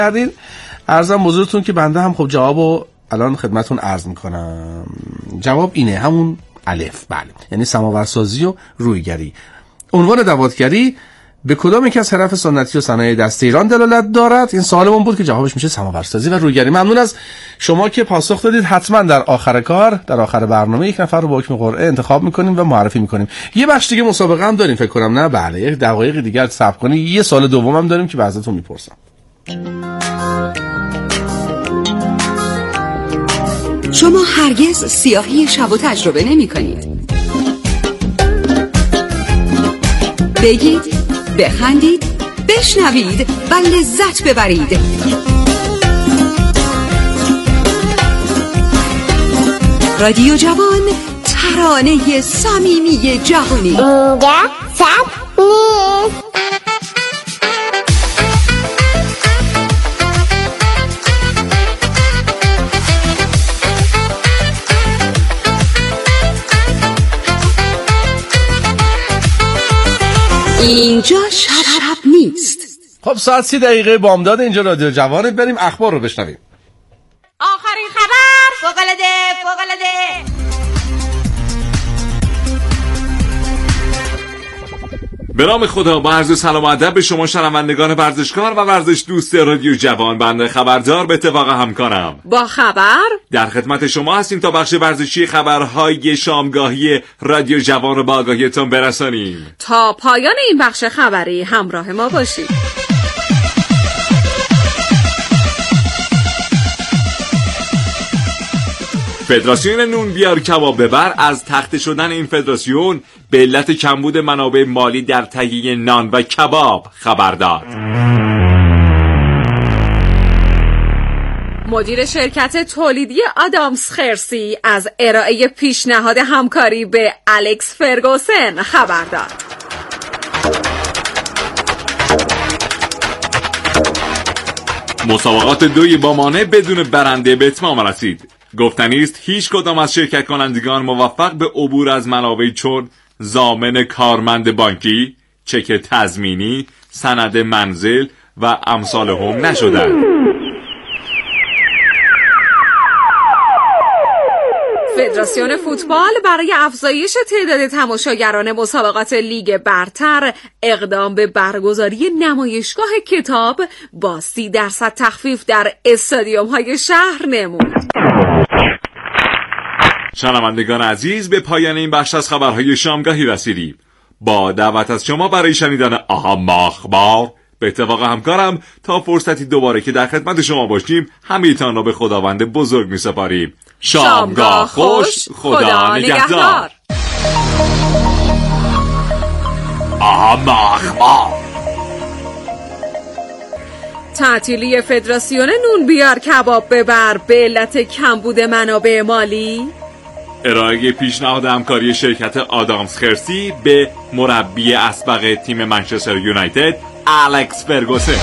کردین. عرضم حضورتون که بنده هم خب جوابو الان خدمتون عرض میکنم. جواب اینه، همون الف. بله، یعنی سماورسازی و رویگری. عنوان دواتگری به کدام یک از حرف سنتی و صنایع دست ایران دلالت دارد؟ این سوالمون بود که جوابش میشه سماورسازی و رویگری. ممنون از شما که پاسخ دادید. حتما در آخر کار، در آخر برنامه یک نفر رو با حکم قرعه انتخاب میکنیم و معرفی میکنیم. یه بخش دیگه مسابقه هم داریم فکر کنم، نه؟ بله، یک دقایق دیگه صبر کنید. یه سوال دوم هم داریم که بعضیتون میپرسم. شما هرگز سیاهی شب و تجربه نمی کنید. بگید، بخندید، بشنوید و لذت ببرید. رادیو جوان، ترانه صمیمی جهانی. اینجا شب نیست. اینجا شب نیست. خب ساعت 30 دقیقه بامداد اینجا رادیو جوانه. بریم اخبار رو بشنویم. آخرین خبر فوق‌العاده. به نام خدا، با عرض سلام و ادب به شما شنوندگان ورزشکار و ورزش دوست رادیو جوان. بنده خبردار به اتفاق همکارم با خبر در خدمت شما هستیم تا بخش ورزشی خبرهای شامگاهی رادیو جوان رو با آگاهیتون برسانیم. تا پایان این بخش خبری همراه ما باشید. فدراسیون نون بیار کباب ببر از تخته شدن این فدراسیون به علت کمبود منابع مالی در تهیه نان و کباب خبر داد. مدیر شرکت تولیدی آدامس خرسی از ارائه پیشنهاد همکاری به الکس فرگوسن خبر داد. مسابقات دوی بامانه بدون برنده به اتمام رسید. گفتنی است هیچ کدام از شرکت کنندگان موفق به عبور از منابعی چون ضامن کارمند بانکی، چک تضمینی، سند منزل و امثال هم نشدند. فدراسیون فوتبال برای افزایش تعداد تماشاگران مسابقات لیگ برتر اقدام به برگزاری نمایشگاه کتاب با 30% تخفیف در استادیوم‌های شهر نمود. شنوندگان عزیز، به پایان این بخش از خبرهای شامگاهی رسیدیم. با دعوت از شما برای شنیدن اهم اخبار به اتفاق همکارم تا فرصتی دوباره که در خدمت شما باشیم همه‌تان را به خداوند بزرگ می‌سپاریم. شامگاه خوش، خدا نگهدار. اهم اخبار. تعطیلی فدراسیون نون بیار کباب ببر به علت کمبود منابع مالی. ارائه پیشنهاد همکاری شرکت آدامس خرسی به مربی اسبق تیم منچستر یونایتد الکس فرگوسن.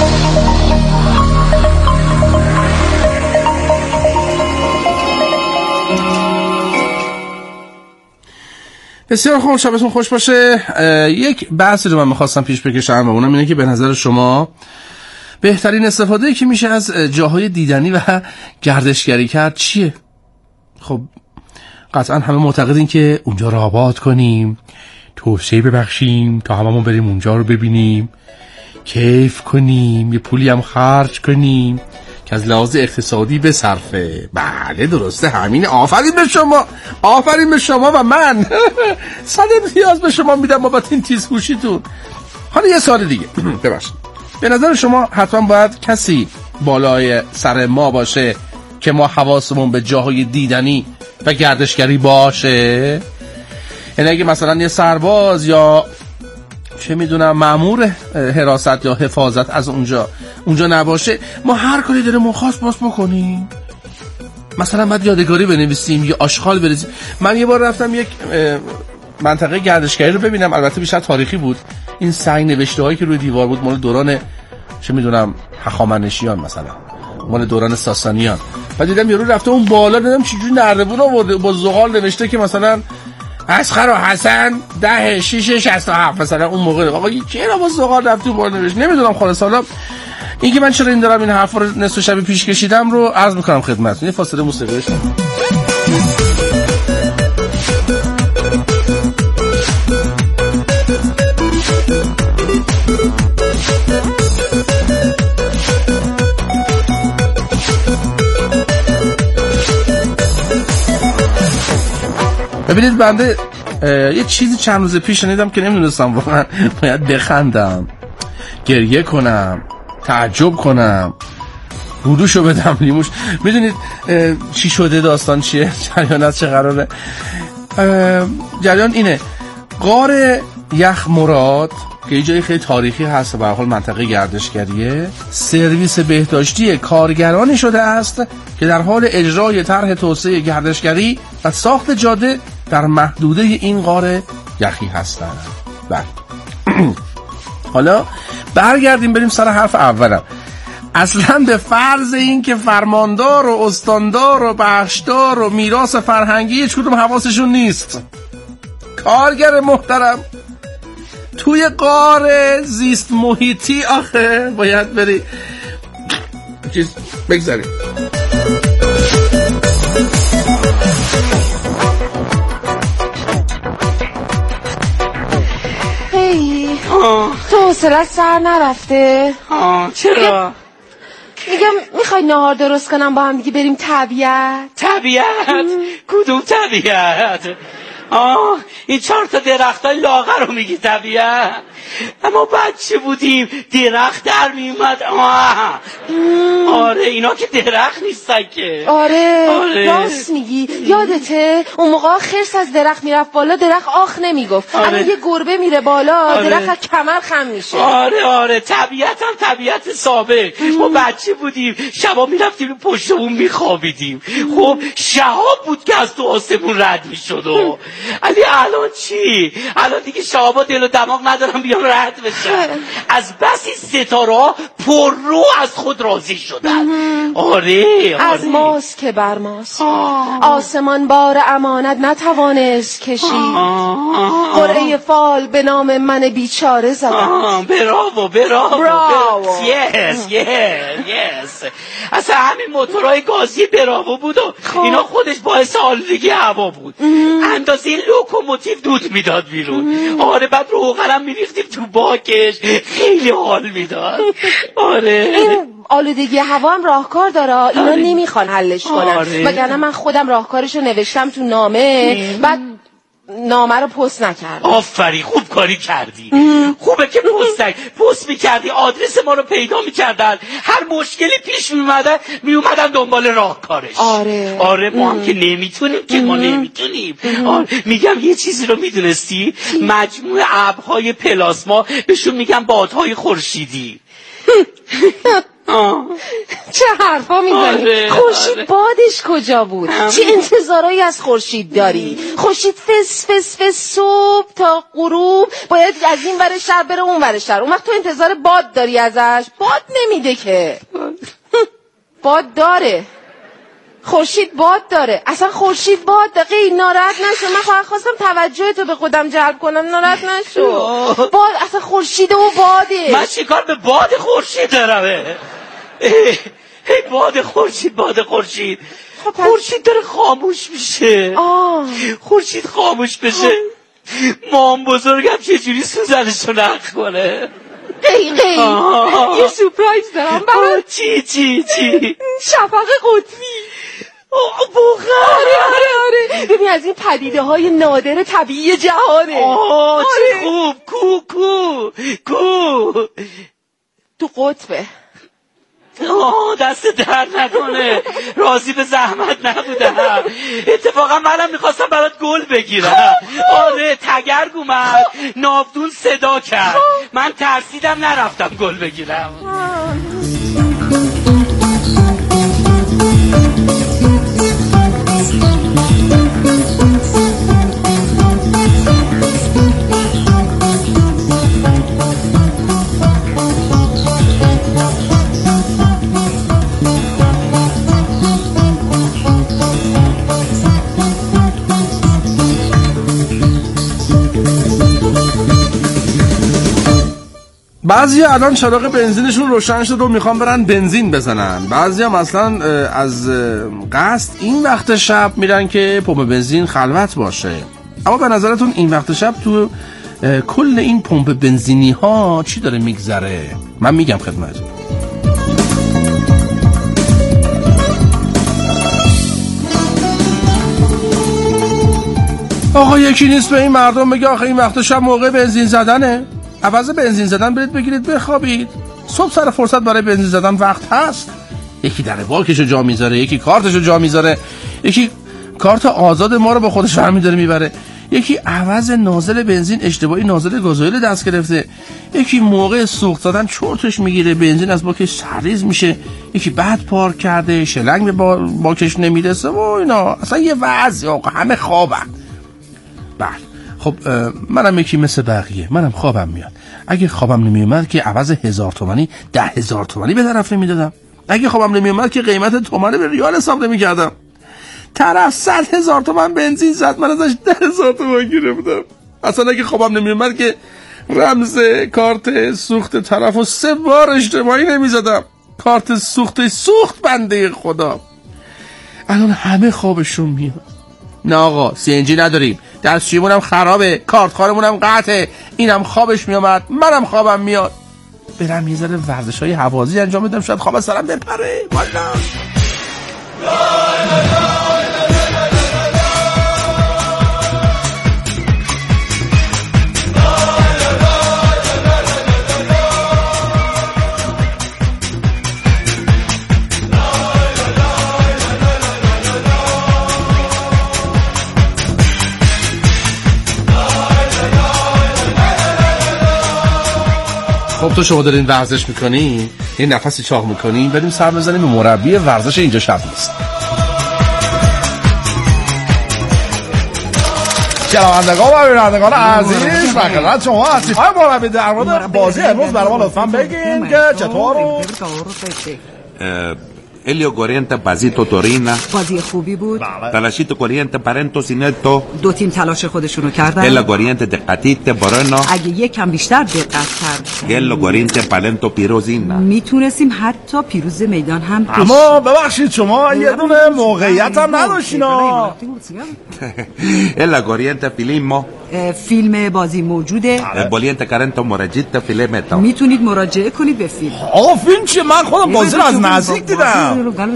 بسیار خوب، شبتون خوش باشه. یک بحثی رو من میخواستم پیش بکشم و اونم اینه که به نظر شما بهترین استفاده که میشه از جاهای دیدنی و گردشگری کرد چیه؟ خب قطعا همه معتقدین که اونجا رو آباد کنیم، توسعه ببخشیم تا هممون بریم اونجا رو ببینیم، کیف کنیم، یه پولی هم خرج کنیم که از لحاظ اقتصادی بصرفه. بله درسته، همین. آفرین به شما، آفرین به شما و من. صد امتیاز به شما میدم بابت این تیزهوشیتون. حالا یه سوال دیگه ببخشید، به نظر شما حتما باید کسی بالای سر ما باشه که ما حواسمون به جاهای دیدنی و گردشگری باشه؟ یعنی اگه مثلا یه سرباز یا چه میدونم مأمور حراست یا حفاظت از اونجا نباشه، ما هر کاری داره ما خواست باز بکنیم؟ مثلا باید یادگاری بنویسیم یا آشغال بریزیم. من یه بار رفتم یک منطقه گردشگری رو ببینم، البته بیشتر تاریخی بود. این سنگ نوشته هایی که روی دیوار بود مال دوران چه میدونم هخامنشیان، مثلا مال دوران ساسانیان. و دیدم یارو رفته اون بالا، دیدم چجوری نردبون آورده با زغال نوشته که مثلا اصغر و حسن 10/6/67 مثلا اون موقع. آقا چرا با زغال رفت اون بالا نوشت؟ نمیدونم خلاص. حالا اینکه من چرا این دارم این حرفا رو نصف شب پیش کشیدم رو عرض میکنم خدمتتون. یه فاصله موسیقی بشنویم. ببینید بنده یه چیزی چند روز پیش شنیدم که نمیدونستم واقعا باید بخندم، گریه کنم، تعجب کنم، بودوشو بدم لیموش. میدونید چی شده؟ داستان چیه؟ جریان از چه قراره؟ جریان اینه: غار یخ مراد که یه جای خیلی تاریخی هست، به هر حال منطقه گردشگریه، سرویس بهداشتی کارگرانی شده است که در حال اجرای طرح توسعه گردشگری و ساخت جاده در محدوده این غار یخی هستند. بله. حالا برگردیم بریم سر حرف اولم. اصلا به فرض این که فرماندار و استاندار و بخشدار و میراث فرهنگی هیچ کدوم حواسشون نیست، کارگر محترم توی غار زیست محیطی آخه باید بری چیز بگذاریم. تو حوصله‌ات سر نرفته؟ چرا؟ میگم میخوای نهار درست کنم با هم دیگه بریم طبیعت؟ کدوم طبیعت؟ این 4 تا درختای لاغر رو میگی طبیعت؟ اما بچه بودیم درخت در میومد. آره اینا که درخت نیستن که. آره راست میگی. یادته اون موقع خرس از درخت میرفت بالا، درخت آخ نمیگفت. الان یه گربه میره بالا، درخت از کمر خم میشه. آره طبیعت هم طبیعت سابق. ما بچه بودیم شبا میرفتیم پشت اون میخوابیدیم. خب شهاب بود که از تو آسمون رد میشد. علی الان چی؟ الان دیگه شهابا دل و دماغ ندارم بیان رد بشن. از بسی ستاره‌ها پر رو از خود راضی شدن. آره از ماست که بر ماست. آسمان بار امانت نتوانست کشید. قرعه فال به نام من بیچاره زدن. براو yes. اصلا همین موتورهای گازی براو بود و اینا خودش باعث آلودگی هوا بود. اندازه لوکوموتیو دود میداد بیرون. آره بعد روغنم میریختیم تو باکش، خیلی حال میداد. آره این آلودگی هوا هم راهکار داره. اینا نمیخوان حلش کنن. وگرنه من خودم راهکارشو نوشتم تو نامه، بعد نامه رو پست نکردم. آفرین خوب کاری کردی. خوبه که پست میکردی، آدرس ما رو پیدا میکردن، هر مشکلی پیش میومدن دنبال راهکارش. آره ما هم که نمیتونیم ما نمیتونیم. میگم یه چیزی رو میدونستی؟ مجموع ابرهای پلاسما بهشون میگن بادهای خورشیدی. چه حرفا میزنی؟ خورشید بادش کجا بود؟ چه انتظارایی از خورشید داری؟ خورشید فس صبح تا غروب باید از این ور شهر بره اون ور شهر. اون وقت تو انتظار باد داری ازش؟ باد نمیده که. باد داره. خورشید باد داره. اصلا خورشید باد داره. ناراحت نشو. من فقط خواستم توجه تو به خودم جلب کنم. ناراحت نشو. باد اصلا خورشید و باده. من چیکار به باد خورشید دارم؟ باد خورشید خورشید داره خاموش میشه. خورشید خاموش بشه مام بزرگم چجوری سوزنشو نخ کنه؟ یه سورپرایز دارم برات. چی؟ شفق قطبی. آره ببین از این پدیده های نادر طبیعی جهانه. چه خوب. کو تو قطبه. دست درد نکنه، راضی به زحمت نبودم. اتفاقا منم میخواستم برات گل بگیرم. آره تگرگ اومد، ناودون صدا کرد، من ترسیدم نرفتم گل بگیرم. بعضی الان چراغ بنزینشون روشن شد و میخوان برن بنزین بزنن. بعضی هم اصلا از قصد این وقت شب میرن که پمپ بنزین خلوت باشه. اما به نظرتون این وقت شب تو کل این پمپ بنزینی ها چی داره میگذره؟ من میگم خدمتتون. آقا یکی نیست به این مردم بگه آخه این وقت شب موقع بنزین زدنه، عوض بنزین زدن برید بگیرید بخوابید، صبح سر فرصت برای بنزین زدن وقت هست. یکی در باکشو جا میذاره، یکی کارتشو جا میذاره، یکی کارت آزاد ما رو با خودش برمی داره میبره، یکی عوض نازل بنزین اشتباهی نازل گازوئیل دست گرفته، یکی موقع سوخت دادن چرتش میگیره بنزین از باکش سرریز میشه، یکی بعد پارک کرده شلنگ به باکش نمیرسه و اینا. اصلا یه وضعی آقا، همه خوابن. بله خب منم یکی مثل بقیه، منم خوابم میاد. اگه خوابم نمیومد که عوض 1000 تومانی 10,000 تومانی به طرف نمیدادم. اگه خوابم نمیومد که قیمت تومانی به ریال حساب نمیکردم. طرف 100,000 تومان بنزین زد، من ازش 10,000 تومان گرفتم. اصلا اگه خوابم نمیومد که رمز کارت سوخت طرفو 3 بار اشتباهی نمیزدم. کارت سوخت بنده خدا. الان همه خوابشون میاد. نه آقا CNG نداریم، دستشویمون هم خرابه، کارت خارمون هم قطعه، اینم خوابش میامد، منم خوابم میاد. برم یه ذره ورزش‌های هوازی انجام بدم، شاید خواب سرم بپره. والا خب تو شما دارین ورزش میکنی، یه نفسی چاق میکنی، بریم سر بزنیم به مربی ورزش اینجا شب نیست. شنوندگان و بینندگان عزیز، و خدمت شما هستیم. آقای مربی در مورد بازی امروز برای ما لطفاً بگین که چطور Elio Corriente Pasito Torina بازی خوبی بود. Talasito Corriente Parento Sinetto دو تیم تلاش خودشونو کردن. Ella Corriente Tecatite Boreno اگه یکم بیشتر دقت کرد Ello Corriente Palento Pirosina میتونستیم حتی پیروز میدان هم بشیم. اما ببخشید شما یه دونه موقعیت هم نداشتین. Ella Corriente Filimmo فیلم بازی موجوده، Boliente Carento Moragita Filemeto میتونید مراجعه کنید به فیلم. آقا فیلم چیه؟ من خودم بازی رو از نزدیک دیدم.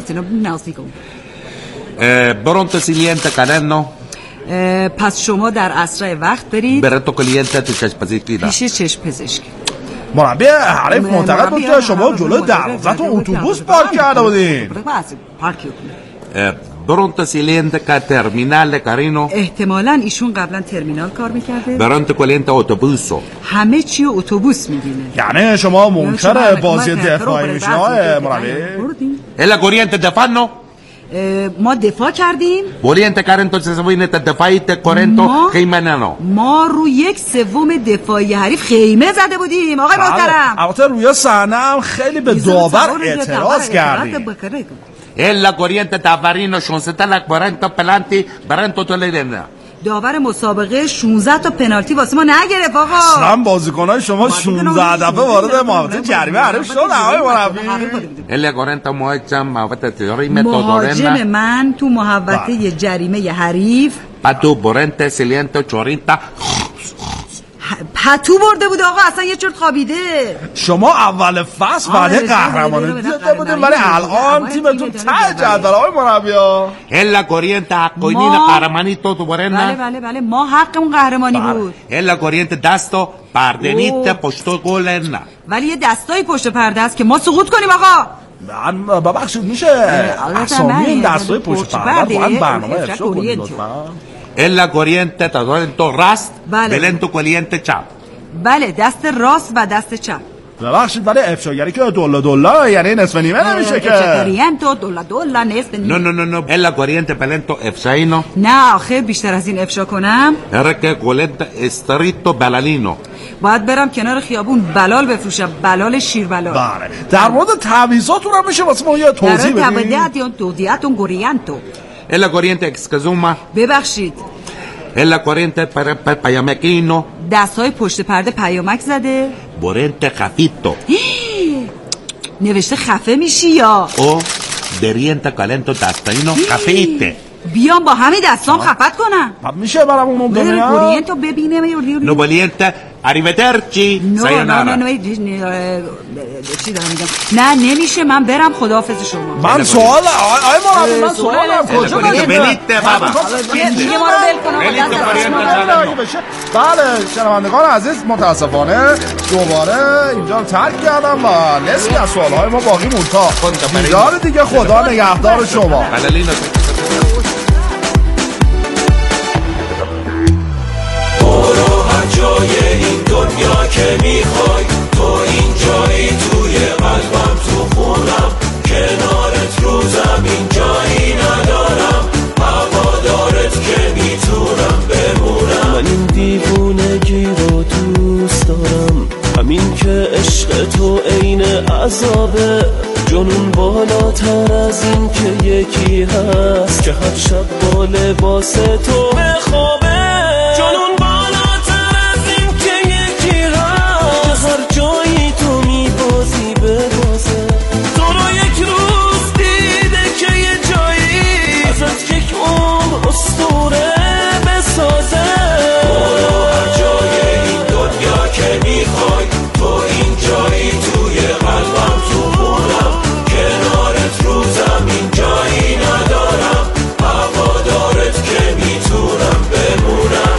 Boronto Siliente Careno پس شما در اسرع وقت برید Berreto Coliente Tichaspazitida پیش چشم پزشک. مربی حریف معتقد بود که شما جلوی دروازه‌تون اتوبوس پارک کرده بودین. Boronto Siliente Terminale Carino احتمالاً ایشون قبلا ترمینال کار میکرده. Boronto Coliente Autobuso همه چی اتوبوس میدونه. یعنی شما منکر بازی دفاعی میشین آقای مربی؟ Ella Corriente Tefano ما دفاع کردیم. Boliente Carento Sesabuinete Defaite Corrento Jimenano ما رو 1/3 دفاعی حریف خیمه زده بودیم آقای محترم. البته روی صحنه هم خیلی به داور اعتراض کردیم. Ella Corriente Tavarino Shonsetala Corrento Pelanti Barento Toledena داور مسابقه 16 تا پنالتی واسه ما نگرفت آقا. اصلا بازیکنای شما 16 دفعه وارد محوطه جریمه حریف شدن آقای مربی. Ella Corriente Moecham محوطه تجاری مهاجم من تو محوطه جریمه حریف Patu Borente Siliente Chorinta پتو برده بود آقا، اصلا یه چرت خوابیده. شما اول فصل وعده قهرمانی دیده بودیم ولی الان تیمتون ته جدول آقای مربی. Ella Corriente Hakoinina Qaramanito tu Borena بله ما حقمون قهرمانی بود. Ella Corriente Dasto Pardenite Posto Golena ولی یه دستای پشت پرده است که ما سقوط کنیم آقا. من ببخشید میشه اسامی این دستای پشت پرده رو برنامه افشا کنید لطفا. Ella Corriente Torrento Rast Belento Corriente Chap بله دست راست و دست چپ. ببخشید ولی افشاگری که دولا یعنی نصف نیمه نمیشه که. افشاگریانتو دولا نصف نیمه. No Ella Corriente Pelento Efsaino نه آخه بیشتر از این افشا کنم Erke Colente Estrito Balalino باید برم کنار خیابون بلال بفروشم، بلال شیر بلال. بله در مورد تعویضاتون هم میشه واسه ما یه توضیح بدین؟ توضیحاتون گوریانتو Ella Corriente Excazuma ببخشید el corriente payamequino. دستای پشت پرده پیامک زده. Borente jafito. نوشته خفه میشی یا O deriente calento tastaino jafite. بیام با همین دستام خفت کنم. میشه برام اون بره کورینتو ببینم No valiente arrivederci. نه چی دارم میگم؟ نه نمیشه، من برم. خداحافظ شما. من سوال آی مربی، من سوالم کجا بلیته بابا دیگه ما رو ول کن. بله شنوندگان عزیز، متاسفانه دوباره اینجا رو ترک کردم و نصفی از سوالهای ما باقی مونتا. اینجا دیگه خدا نگهدار شما. جای این دنیا که میخوای، تو این جایی توی قلبم، تو خونم، کنارت رو زمین جایی ندارم، هوادارت که میتونم بمونم. من این دیوونگی رو دوست دارم، همین که عشق تو عین عذابه، جنون بالاتر از این که یکی هست که هر شب با لباس تو بخوابه. جنون بالاتر از این که یکی هست هر جایی تو میبازی ببازه. تو رو یک روز دیده که یه جایی ازت یک عمر اسطوره بسازه. برو هر جای این دنیا که میخوای، تو این جایی توی قلبم، تو خونم، کنارت رو زمین جایی ندارم، هوادارت که میتونم بمونم.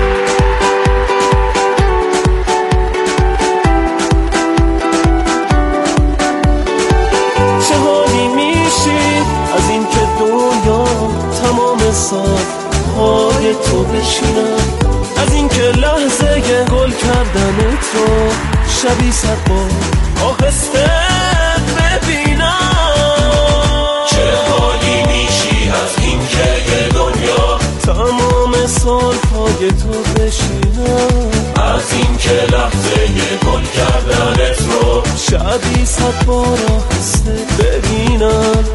چه حالی میشی از این که دنیا تمام سالهای تو بشینم، از این که لحظه گل کردن تو شبی صد بار آهسته ببینم. چه حالی میشی از این که یه دنیا تمام سالهای تو بشینم، از این که لحظه گل کردنت رو شبی صد بار آهسته ببینم.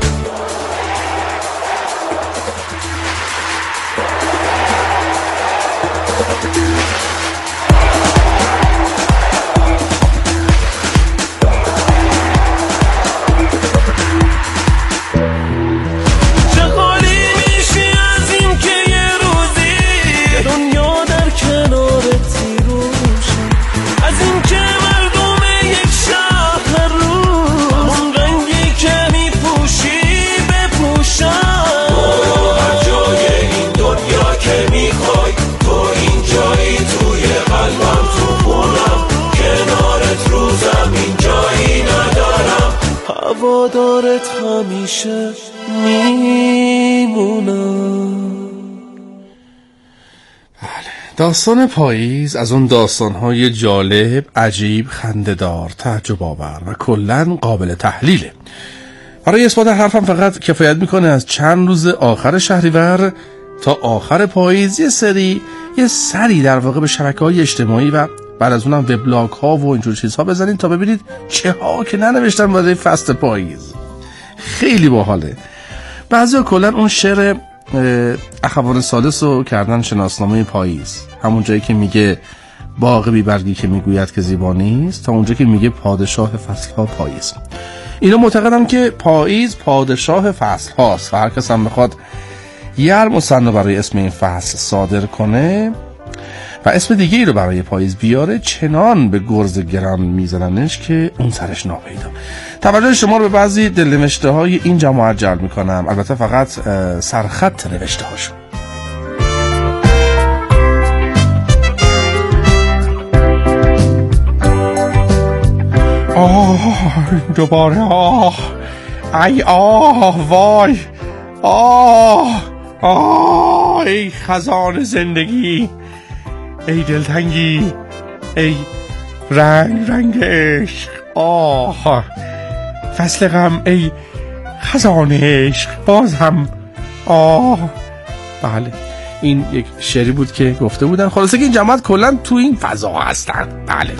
هوادارت همیشه میمونم. داستان پاییز از اون داستان‌های جالب، عجیب، خنده‌دار، تعجب آور و کلاً قابل تحلیله. برای اثبات حرفم فقط کفایت میکنه از چند روز آخر شهریور تا آخر پاییز یه سری در واقع به شبکه‌های اجتماعی و بعد از اونم وبلاگ‌ها و اینجور چیزها بزنید تا ببینید چه ها که ننوشتن برای فصل پاییز. خیلی باحاله. بعضیا کلاً اون شعر اخوان سالس رو کردن شناسنامه پاییز، همون جایی که میگه باغ بی برگی که میگوید که زیبا نیست، تا اونجایی که میگه پادشاه فصل‌ها پاییز. اینا معتقدم که پاییز پادشاه فصل هاست و هر کس هم بخواد یه مصنف برای اسم این فصل صادر کنه و اسم دیگه ای رو برای پاییز بیاره، چنان به گرز گران میزننش که اون سرش ناپیدا. توجه شما رو به بعضی دلنوشته های این جماعت جلب میکنم، البته فقط سرخط نوشته هاشون. دوباره ای وای ای خزان زندگی، ای دلتنگی، ای رنگ عشق، فصل غم، ای خزان عشق باز هم. بله این یک شعری بود که گفته بودن. خلاصه که این جماعت کلا تو این فضا هستن. بله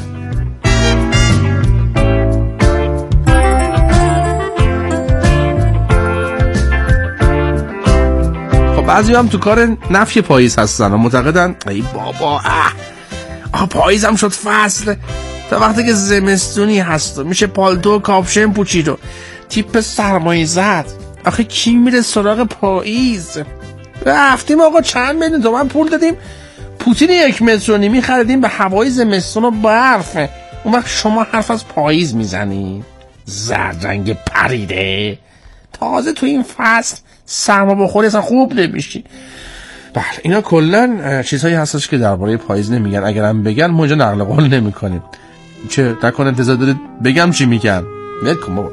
بعضی هم تو کار نفی پاییز هستن و معتقدن ای بابا پاییز هم شد فصل، تا وقتی که زمستونی هست و میشه پالتو و کاپشن پوچید و تیپ سرمایه زد. آخه کی میره سراغ پاییز؟ رفتیم آقا چند میلیون تومن پول دادیم پوتین 1.5 متر خریدیم به هوای زمستون و برف. اون وقت شما حرف از پاییز میزنی؟ زرد پریده. تازه تو این فصل سرما بخوری اصلا خوب نمیشی. بله اینا کلا چیزهایی هستش که درباره پاییز نمیگن، اگرم بگن ما اینجا نقل قول نمیکنیم. چه نکنه انتظار دارید بگم چی میگن؟ نکن بابا.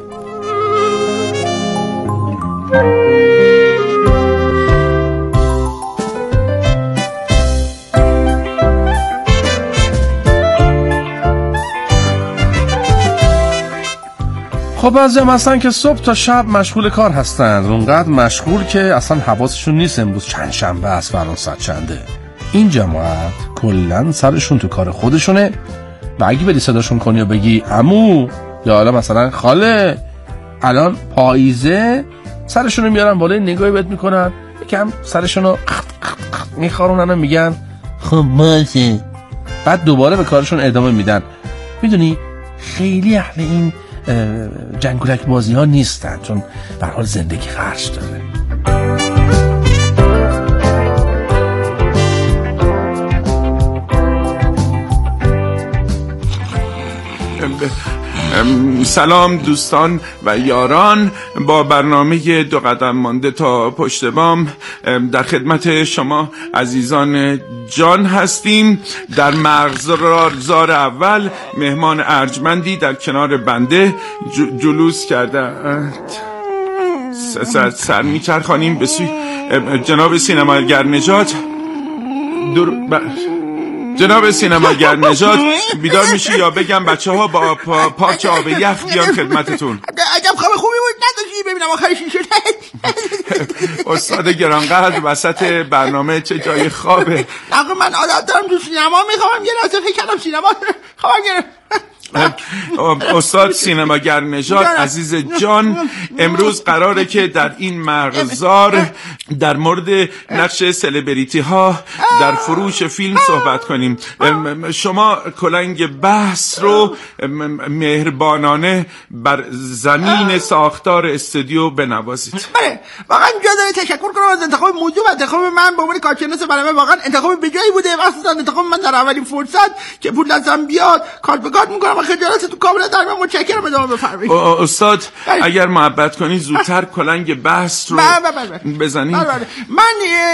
خب بعضی هم هستن که صبح تا شب مشغول کار هستن، اونقدر مشغول که اصلا حواسشون نیست امروز چند شنبه است، فردا ساعت چنده. این جماعت کلن سرشون تو کار خودشونه و اگه بری صداشون کنی و بگی عمو یا حالا مثلا خاله الان پاییزه، سرشونو میارن بالای نگاهی بهت میکنن، یکم سرشونو میخارونن و میگن خب باشه، بعد دوباره به کارشون ادامه میدن. میدونی خیلی اهل این جنگولک بازی ها نیستن، چون به هر حال زندگی خرج داره. سلام دوستان و یاران، با برنامه 2 قدم مانده تا پشت بام در خدمت شما عزیزان جان هستیم. در مغزار اول مهمان ارجمندی در کنار بنده جلوس کرده سر میچرخانیم به سوی جناب سینماگر نجات. جناب سینماگر نجات بیدار میشی یا بگم بچه ها با پارچه آب یخ بیان خدمتتون؟ عجب خواب خوبی بود نداشتی ببینم آخرش این شده. استاد گرانقدر وسط برنامه چه جای خوابه. آقا من عادت دارم تو سینما میخوام، یه لحظه فکر کردم سینما خوابم گرفت. استاد سینماگر نژاد عزیز جان، امروز قراره که در این مغزار در مورد نقش سلبریتی ها در فروش فیلم صحبت کنیم. شما کلنگ بحث رو مهربانانه بر زمین ساختار استودیو بنوازید. بله واقعا جا داره تشکر کنم از انتخاب موضوع و انتخاب من به عنوان کارشناس برنامه. واقعا انتخاب بجایی بوده، مخصوصا انتخاب من در اولین فرصت که پول دستم بیاد کارت به کارت میکنم و خجالت تو کاملا در من متشکرم. ادامه بفرمایید. استاد اگر محبت کنی زودتر کلنگ بحث رو بزنید. من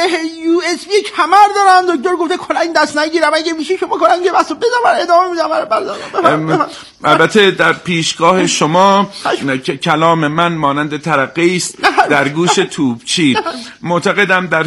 USB کمر دارم، دکتر گفته کلنگ دست نگیرم، اگه میشه شما کلنگ بحث رو بزن ادامه میدم. البته در پیشگاه شما کلام من مانند ترقی است در گوش توپچی. معتقدم در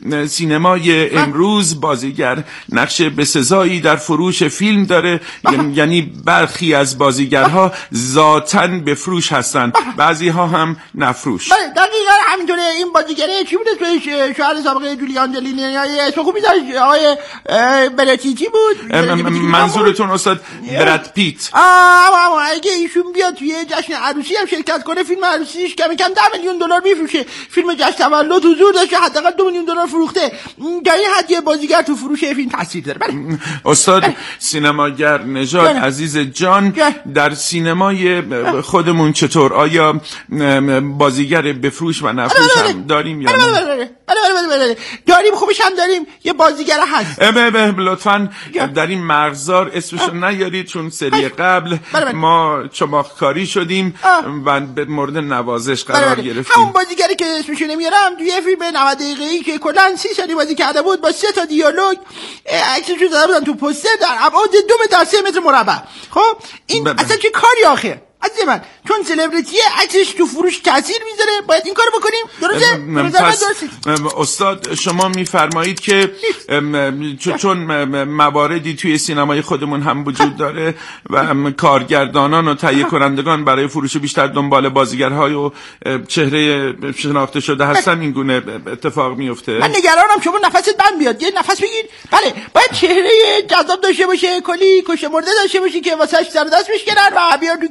سینمای امروز بازیگر نقش بسزایی در فروش فیلم داره، یعنی برخی از بازیگرها ذاتاً بفروش هستن، بعضی ها هم نفروش. بله دقیقاً همینطوره. این بازیگره چی بوده توی شوهر سابقه جولی آنجلینا یا اسم خوبی داشت آقای براتیتی بود؟ منظورتون استاد براد پیت؟ اما اگه ایشون بیاد توی جشن عروسی هم شرکت کنه، فیلم عروسیش کم کم $10 میلیون میفروشه. فیلم جشن تولد حضور داشته، حداقل $2 میلیون فروخته. در این حد یه بازیگر تو فروش فیلم تاثیر داره. بله استاد سینماگر نژاد عزیز جان، در سینمای خودمون چطور؟ آیا بازیگر بفروش و نفروش هم داریم یا نه؟ بله داریم، خوبش هم داریم. یه بازیگر هست. لطفاً در این مغزار اسمشو نیارید، چون سری قبل ما چماخکاری شدیم و به مورد نوازش قرار گرفتیم. همون بازیگری که اسمشو نمیارم توی فیلم 90 دقیقه‌ای که کلاً 30 سالی بازی کرده بود با 3 تا دیالوگ، عکسشو زده بودن تو پوستر در ابعاد 2 تا 3 متر مربع. خب این اصلا چه کاری آخه؟ عزیز من چون سلبریتیه عکسش تو فروش تاثیر میذاره، باید این کارو بکنیم. درسته؟ استاد شما میفرمایید که چون مواردی توی سینمای خودمون هم وجود داره و کارگردانان و تهیه کنندگان برای فروش بیشتر دنبال بازیگرهای و چهره شناخته شده هستن، این گونه اتفاق میفته. من نگرانم شما نفست بند بیاد. یه نفس بگیر. بله باید چهره جذاب داشته باشه، کلی کشه مرده داشته باشه که واسش سر دست بشکنن و بیاد تو گیشه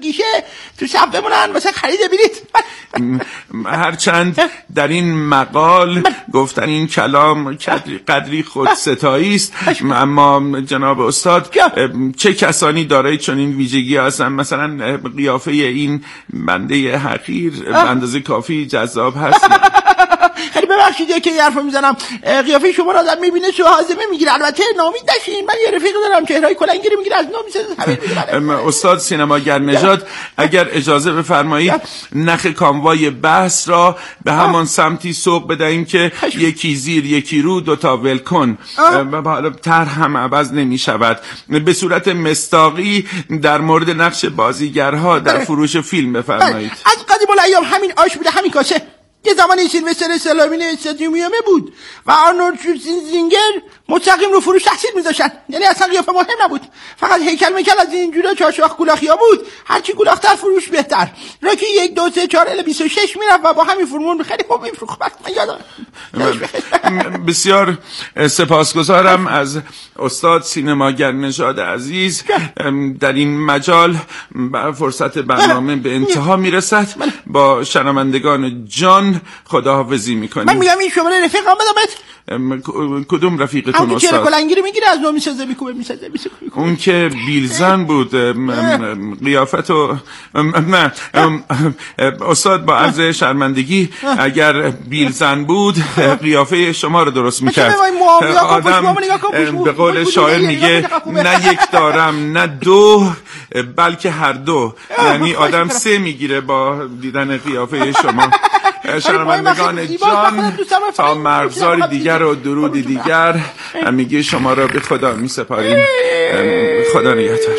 تو صف بمونن واسه خرید بلیط. هرچند در این مقال گفتن این کلام قدری خودستایی است، اما جناب استاد چه کسانی دارای چنین ویژگی هستن؟ مثلا قیافه این بنده حقیر به اندازه کافی جذاب هست. خیلی ببخشید که حرفو میزنم، قیافه شما را آدم میبینه سو هاضمه میگیره. البته نامید نشین، من یه رفیق دارم چهره‌های کلنگیری میگیره، از نام میسازه. استاد سینماگر نژاد اگر اجازه بفرمایید نخ کاموای بحث را به همان سمتی سوق بدهیم که یکی زیر یکی رو دوتا ولکن، حالا طرح هم عوض نمی شود. به صورت مصداقی در مورد نقش بازیگرها در فروش فیلم بفرمایید. از قدیم الایام همین آش بوده، همین کاسه. یه زمانی سیلوستر استالون استادیومیومه بود و آرنولد شوارزنگر مستقیم رو فروش تحصیل میذاشتن، یعنی اصلا قیافه مهم نبود، فقط هیکل میکل از اینجورا چاشاخ گولاخیا بود، هرچی گولاختر فروش بهتر. راکی 1 2 3 4 الی 26 میرفت و با همین فرمول خیلی خوب میفروخت. من یادم. بسیار سپاسگزارم از استاد سینماگر نژاد عزیز. در این مجال فرصت برنامه به انتها میرسد. با شنوندگان جان خداحافظی میکنیم. من میگم این شماره رفیقم بدمت. کدوم رفیقتون استاد؟ چهره کلنگیری میگیره از نو میسازه میکوبه میسازه. اون که بیلزن بود. قیافتو نه استاد با عرض شرمندگی اگر بیلزن بود قیافه شما رو درست میکرد. آدم به قول شاعر میگه نه یک دارم نه دو بلکه هر دو، یعنی آدم 3 میگیره با دیدن قیافه شما. شنوندگان جان تا مرزاری دیگر و درودی دیگر میگه شما را به خدا می سپاریم. خدا نگهدار.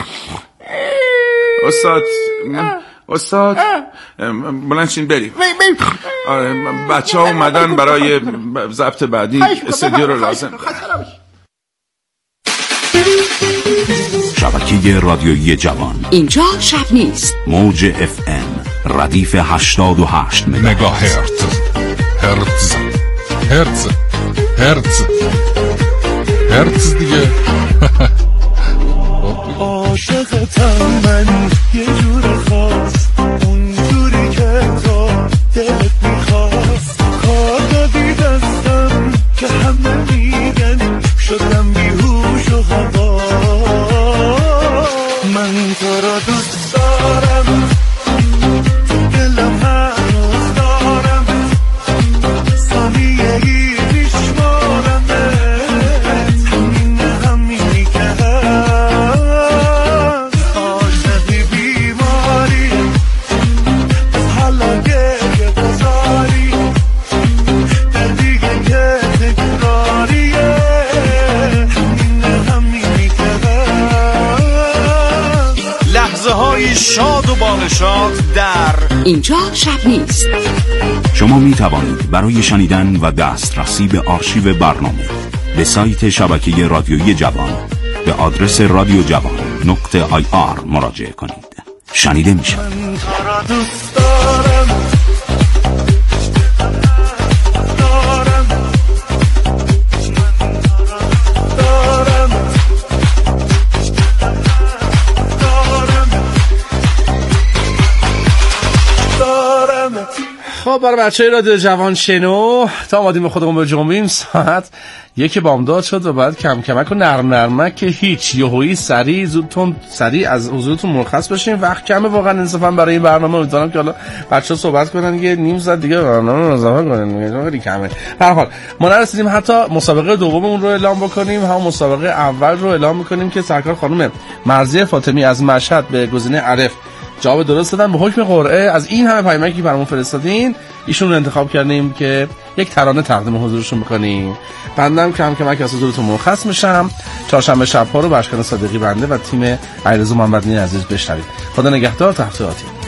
استاد بلندشین بریم. بچه ها اومدن برای ضبط بعدی، استودیو رو لازم. شبکه رادیویی جوان. اینجا شب نیست. موج FM ردیف 88 مگاهرتز. هرتز دیگه. عاشقتم من یه جور خاص، اون جوری که تو دلت میخواست. کار دادی دستم که همه میگن شدم بیهوش و هوا. من تو را دوست دارم، دلم هنوز دارم، ثانیه ای میشمارم، همینی که هست. عاشقی بیماری حالا گریه بزاری، در دیگه که تکراریه، همینی که هست. لحظه های شاد و بانشاد در اینجا شب نیست. شما می توانید برای شنیدن و دسترسی به آرشیو برنامه به سایت شبکه رادیویی جوان به آدرس radiojavan.ir مراجعه کنید. شنیده می شود. من تو را دوست دارم، خب برای بچه رادیو جوان شنو تا آمادیم به خودمون به جنبیم. ساعت 1 بامداد شد و بعد کم کمک و نرمک که هیچ یهویی سریع از حضورتون مرخص بشیم. وقت کمه واقعا انصافا برای این برنامه. امیدوارم که حالا بچه‌ها صحبت کنن یه نیم ساعت دیگه برنامه رو اضافه کنن. خیلی کمه. به هر حال ما نرسیدیم حتی مسابقه دوممون رو اعلام بکنیم. هم مسابقه اول رو اعلام می‌کنیم که سرکار خانم مرضیه فاطمی از مشهد به گزینه الف جواب درست دادن. به حکم قرعه از این همه پیامکی برامون فرستادین ایشون رو انتخاب کردیم که یک ترانه تقدیم حضورشون بکنیم. بندم کم کمک از حضورتون مرخص میشم. چهارشنبه شب‌ها رو باشکن صادقی بنده و تیم علیرضا محمدی عزیز بشنوید. خدا نگهدار. تحت